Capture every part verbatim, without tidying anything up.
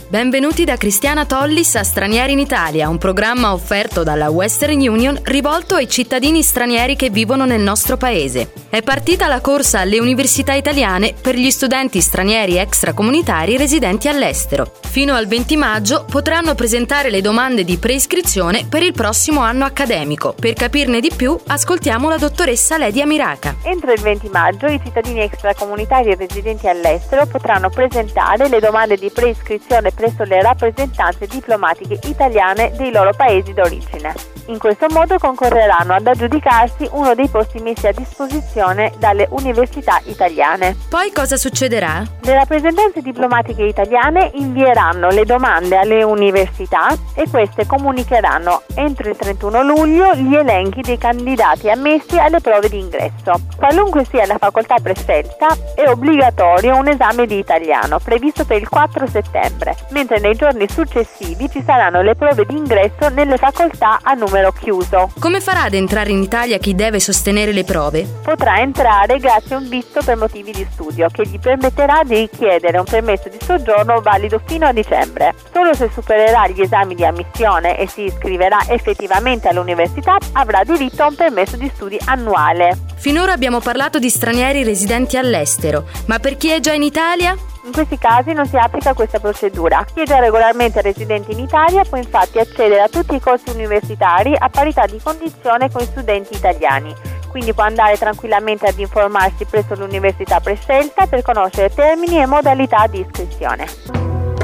Benvenuti da Cristiana Tollis a Stranieri in Italia, un programma offerto dalla Western Union rivolto ai cittadini stranieri che vivono nel nostro paese. È partita la corsa alle università italiane per gli studenti stranieri extracomunitari residenti all'estero. Fino al venti maggio potranno presentare le domande di preiscrizione per il prossimo anno accademico. Per capirne di più, ascoltiamo la dottoressa Ledia Miraca. Entro il venti maggio i cittadini extracomunitari residenti all'estero potranno presentare le domande di preiscrizione presso le rappresentanze diplomatiche italiane dei loro paesi d'origine. In questo modo concorreranno ad aggiudicarsi uno dei posti messi a disposizione dalle università italiane. Poi cosa succederà? Le rappresentanze diplomatiche italiane invieranno le domande alle università e queste comunicheranno entro il trentuno luglio gli elenchi dei candidati ammessi alle prove di ingresso. Qualunque sia la facoltà prescelta, è obbligatorio un esame di italiano previsto per il quattro settembre, mentre nei giorni successivi ci saranno le prove di ingresso nelle facoltà a numero chiuso. Come farà ad entrare in Italia chi deve sostenere le prove? Potrà entrare grazie a un visto per motivi di studio che gli permetterà di richiedere un permesso di soggiorno valido fino a dicembre. Solo se supererà gli esami di ammissione e si iscriverà effettivamente all'università avrà diritto a un permesso di studi annuale. Finora abbiamo parlato di stranieri residenti all'estero, ma per chi è già in Italia? In questi casi non si applica questa procedura. Chi è già regolarmente residente in Italia può infatti accedere a tutti i corsi universitari a parità di condizione con gli studenti italiani. Quindi può andare tranquillamente ad informarsi presso l'università prescelta per conoscere termini e modalità di iscrizione.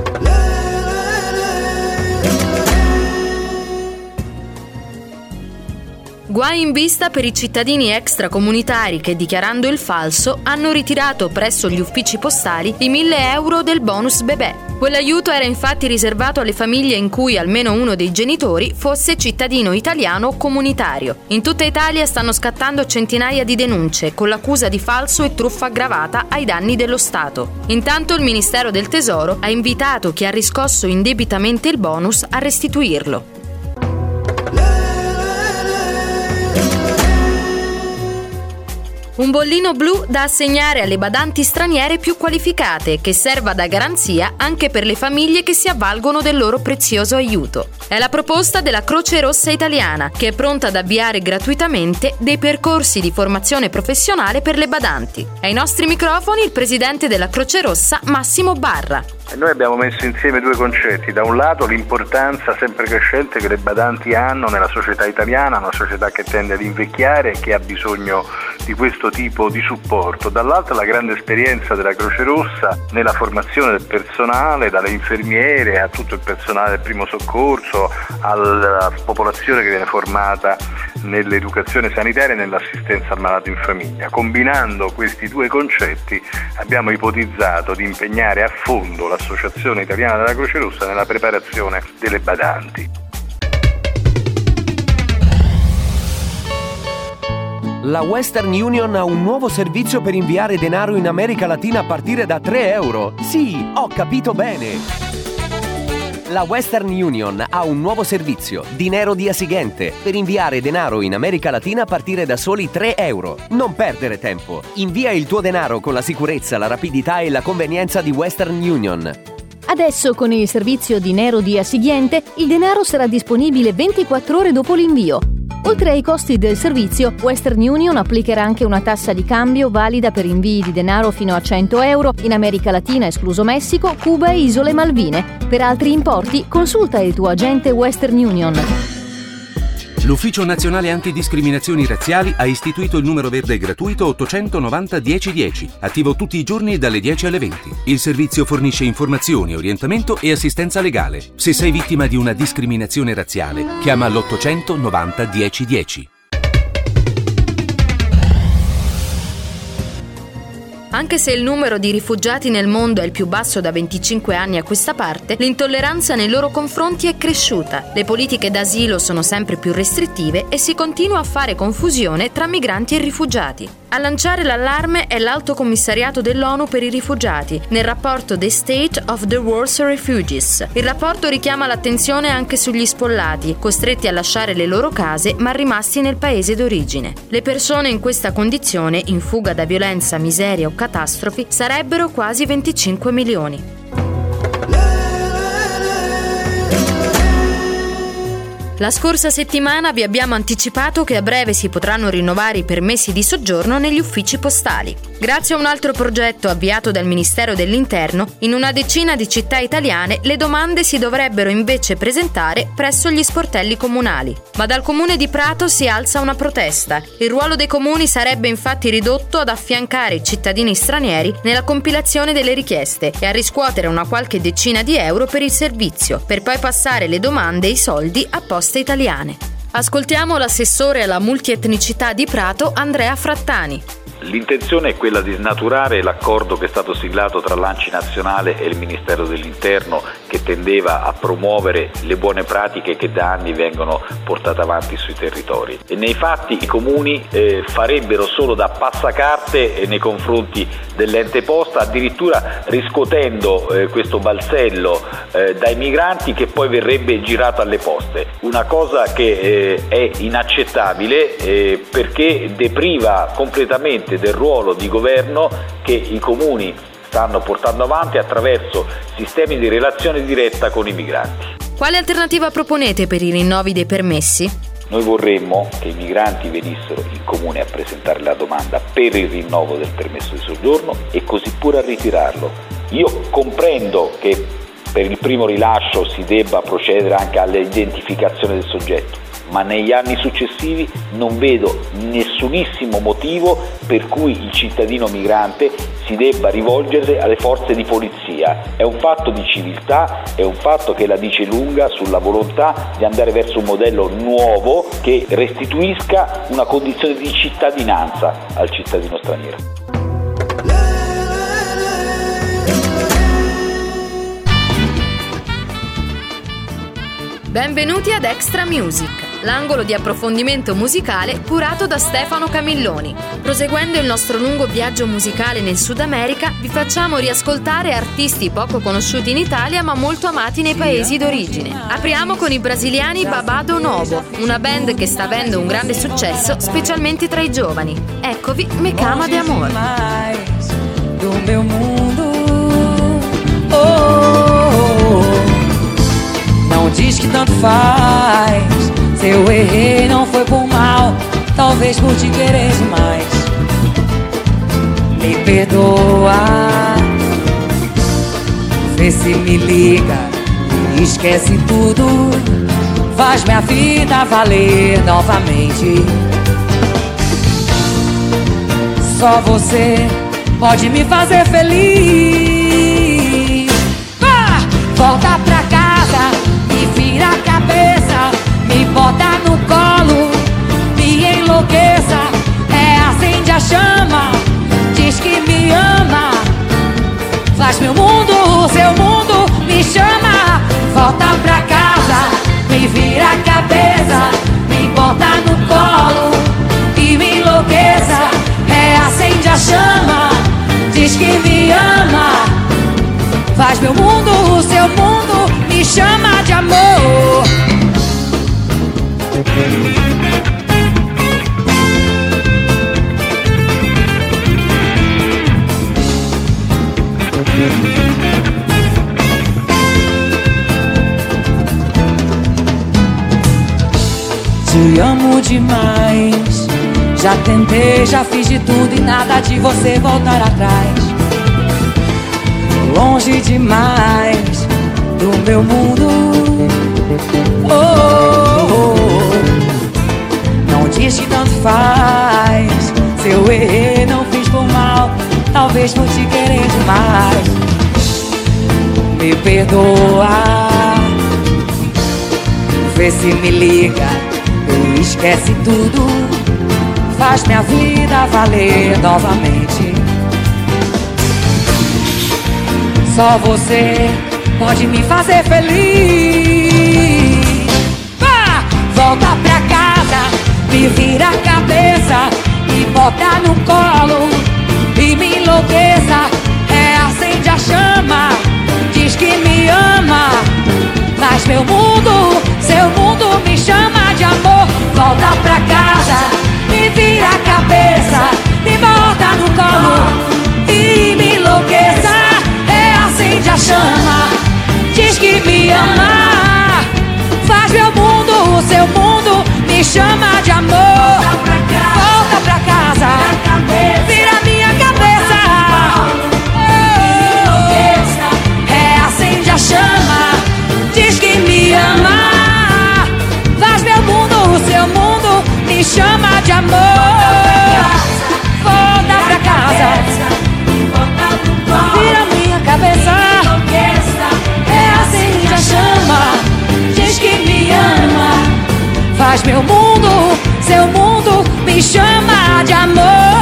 Guai in vista per i cittadini extracomunitari che, dichiarando il falso, hanno ritirato presso gli uffici postali i mille euro del bonus bebè. Quell'aiuto era infatti riservato alle famiglie in cui almeno uno dei genitori fosse cittadino italiano o comunitario. In tutta Italia stanno scattando centinaia di denunce con l'accusa di falso e truffa aggravata ai danni dello Stato. Intanto il Ministero del Tesoro ha invitato chi ha riscosso indebitamente il bonus a restituirlo. Un bollino blu da assegnare alle badanti straniere più qualificate, che serva da garanzia anche per le famiglie che si avvalgono del loro prezioso aiuto. È la proposta della Croce Rossa Italiana, che è pronta ad avviare gratuitamente dei percorsi di formazione professionale per le badanti. Ai nostri microfoni il presidente della Croce Rossa, Massimo Barra. Noi abbiamo messo insieme due concetti: da un lato l'importanza sempre crescente che le badanti hanno nella società italiana, una società che tende ad invecchiare e che ha bisogno di questo tipo di supporto, dall'altro la grande esperienza della Croce Rossa nella formazione del personale, dalle infermiere a tutto il personale del primo soccorso, alla popolazione che viene formata nell'educazione sanitaria e nell'assistenza al malato in famiglia. Combinando questi due concetti abbiamo ipotizzato di impegnare a fondo l'Associazione Italiana della Croce Rossa nella preparazione delle badanti. La Western Union ha un nuovo servizio per inviare denaro in America Latina a partire da tre euro. Sì, ho capito bene! La Western Union ha un nuovo servizio, Dinero Dia Siguiente, per inviare denaro in America Latina a partire da soli tre euro. Non perdere tempo. Invia il tuo denaro con la sicurezza, la rapidità e la convenienza di Western Union. Adesso con il servizio Dinero Dia Siguiente il denaro sarà disponibile ventiquattro ore dopo l'invio. Oltre ai costi del servizio, Western Union applicherà anche una tassa di cambio valida per invii di denaro fino a cento euro in America Latina, escluso Messico, Cuba e Isole Malvine. Per altri importi, consulta il tuo agente Western Union. L'Ufficio Nazionale Antidiscriminazioni Razziali ha istituito il numero verde gratuito ottocentonovanta dieci dieci, attivo tutti i giorni dalle dieci alle venti. Il servizio fornisce informazioni, orientamento e assistenza legale. Se sei vittima di una discriminazione razziale, chiama l'ottocentonovanta dieci dieci. Anche se il numero di rifugiati nel mondo è il più basso da venticinque anni a questa parte, l'intolleranza nei loro confronti è cresciuta. Le politiche d'asilo sono sempre più restrittive e si continua a fare confusione tra migranti e rifugiati. A lanciare l'allarme è l'Alto Commissariato dell'ONU per i rifugiati nel rapporto The State of the World's Refugees. Il rapporto richiama l'attenzione anche sugli sfollati, costretti a lasciare le loro case ma rimasti nel paese d'origine. Le persone in questa condizione, in fuga da violenza, miseria o catastrofi, sarebbero quasi venticinque milioni. La scorsa settimana vi abbiamo anticipato che a breve si potranno rinnovare i permessi di soggiorno negli uffici postali. Grazie a un altro progetto avviato dal Ministero dell'Interno, in una decina di città italiane le domande si dovrebbero invece presentare presso gli sportelli comunali. Ma dal comune di Prato si alza una protesta. Il ruolo dei comuni sarebbe infatti ridotto ad affiancare i cittadini stranieri nella compilazione delle richieste e a riscuotere una qualche decina di euro per il servizio, per poi passare le domande e i soldi a Poste Italiane. Ascoltiamo l'assessore alla multietnicità di Prato, Andrea Frattani. L'intenzione è quella di snaturare l'accordo che è stato siglato tra l'A N C I nazionale e il Ministero dell'Interno, che tendeva a promuovere le buone pratiche che da anni vengono portate avanti sui territori. E nei fatti i comuni eh, farebbero solo da passacarte nei confronti dell'ente posta, addirittura riscuotendo eh, questo balzello eh, dai migranti che poi verrebbe girato alle poste. Una cosa che eh, è inaccettabile eh, perché depriva completamente del ruolo di governo che i comuni stanno portando avanti attraverso sistemi di relazione diretta con i migranti. Quale alternativa proponete per i rinnovi dei permessi? Noi vorremmo che i migranti venissero in comune a presentare la domanda per il rinnovo del permesso di soggiorno e così pure a ritirarlo. Io comprendo che per il primo rilascio si debba procedere anche all'identificazione del soggetto, ma negli anni successivi non vedo nessunissimo motivo per cui il cittadino migrante si debba rivolgere alle forze di polizia. È un fatto di civiltà, è un fatto che la dice lunga sulla volontà di andare verso un modello nuovo che restituisca una condizione di cittadinanza al cittadino straniero. Benvenuti ad Extra Music, l'angolo di approfondimento musicale curato da Stefano Camilloni. Proseguendo il nostro lungo viaggio musicale nel Sud America, vi facciamo riascoltare artisti poco conosciuti in Italia ma molto amati nei paesi d'origine. Apriamo con i brasiliani Babado Novo, una band che sta avendo un grande successo specialmente tra i giovani. Eccovi Me Cama de Amor. Do meu mundo, oh. Não diz que tanto faz. Se eu errei não foi por mal, talvez por te querer demais. Me perdoa, vê se me liga e esquece tudo. Faz minha vida valer novamente. Só você pode me fazer feliz. Ah! Volta pra casa, vira a cabeça, me bota no colo, me enlouqueça, é, acende a chama, diz que me ama, faz meu mundo o seu mundo, me chama. Volta pra casa, me vira a cabeça, me bota no colo e me enlouqueça, é, acende a chama, diz que me ama, faz meu mundo o seu mundo, me chama de amor. Te amo demais. Já tentei, já fiz de tudo e nada de você voltar atrás. Longe demais do meu mundo, oh, oh, oh. Não diz que tanto faz. Se eu errei não fiz por mal, talvez por te querer demais. Me perdoa, vê se me liga e esquece tudo. Faz minha vida valer novamente. Só você pode me fazer feliz. Ah! Volta pra casa, me vira a cabeça, me bota no colo e me enlouqueça. É, acende a chama, diz que me ama, faz meu mundo, seu mundo, me chama de amor. Volta pra casa, me vira a cabeça, me bota no colo e me enlouqueça. Acende a chama, diz que me ama, faz meu mundo o de amor.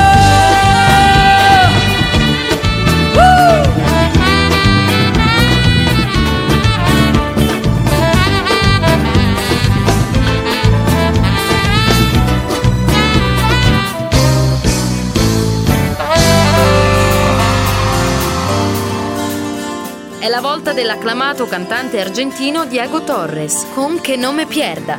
Uh! È la volta dell'acclamato cantante argentino Diego Torres con Che no me pierda.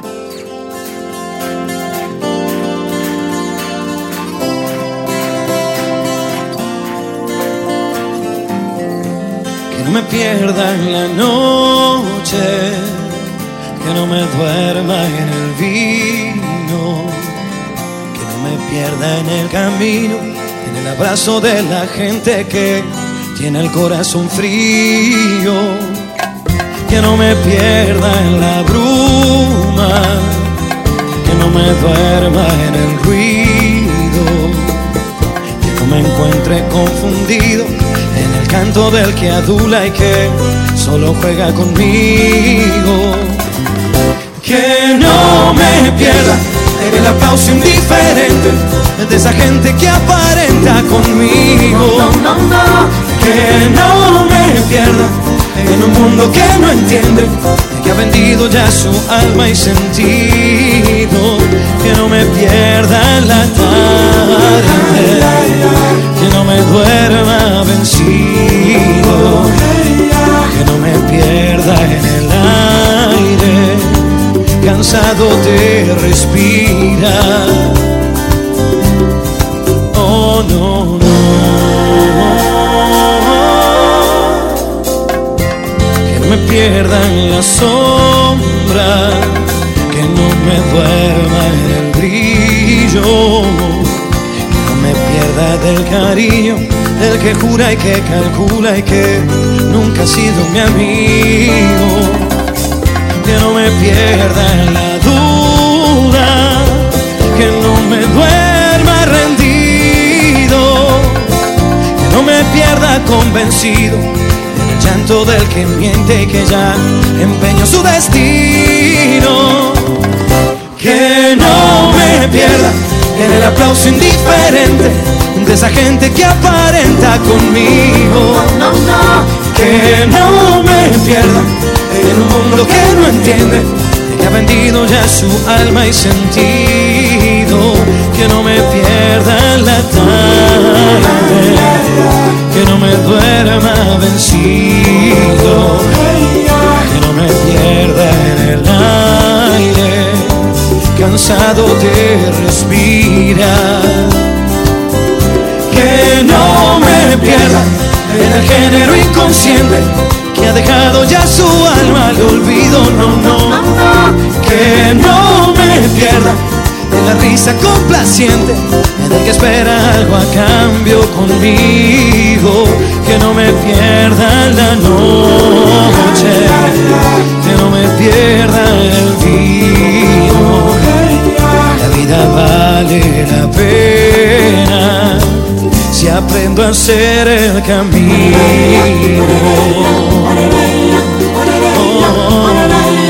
Que no me pierda en la noche, que no me duerma en el vino, que no me pierda en el camino, en el abrazo de la gente que tiene el corazón frío, que no me pierda en la bruma, que no me duerma en el ruido, que no me encuentre confundido en el canto del que adula y que solo juega conmigo, que no me pierda en el aplauso indiferente de esa gente que aparenta conmigo, no, no, no. Que no me pierda en un mundo que no entiende, que ha vendido ya su alma y sentido. Que no me pierda en la tarde, que no me duerma vencido, que no me pierda en el aire, cansado de respirar. Oh, no, no. Que me pierda en la sombra, que no me duerma en el brillo, que no me pierda del cariño, del que jura y que calcula y que nunca ha sido mi amigo, que no me pierda en la duda, que no me duerma rendido, que no me pierda convencido llanto del que miente y que ya empeñó su destino. Que no me pierda en el aplauso indiferente de esa gente que aparenta conmigo, no, no, no. Que no me pierda en un mundo que no entiende, que ha vendido ya su alma y sentido. Que no me pierda en la tarde, que no me duerma vencido, que no me pierda en el aire, cansado de respirar. Que no me pierda en el género inconsciente que ha dejado ya su alma al olvido, no, no. Que no me pierda en la risa complaciente del que espera algo a cambio conmigo. Que no me pierda en la noche, que no me pierda en el vino. La vida vale la pena si aprendo a hacer el camino. Oh, oh, oh, oh.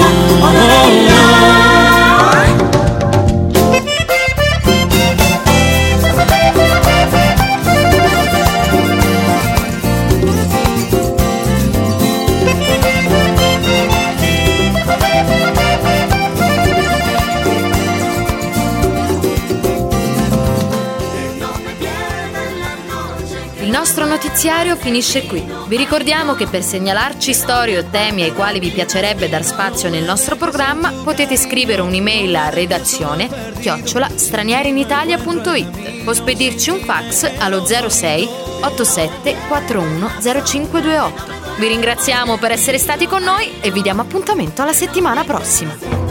Il nostro notiziario finisce qui. Vi ricordiamo che per segnalarci storie o temi ai quali vi piacerebbe dar spazio nel nostro programma potete scrivere un'email a redazione chiocciola stranierinitalia punto it o spedirci un fax allo zero sei ottantasette quarantuno zero cinque ventotto. Vi ringraziamo per essere stati con noi e vi diamo appuntamento alla settimana prossima.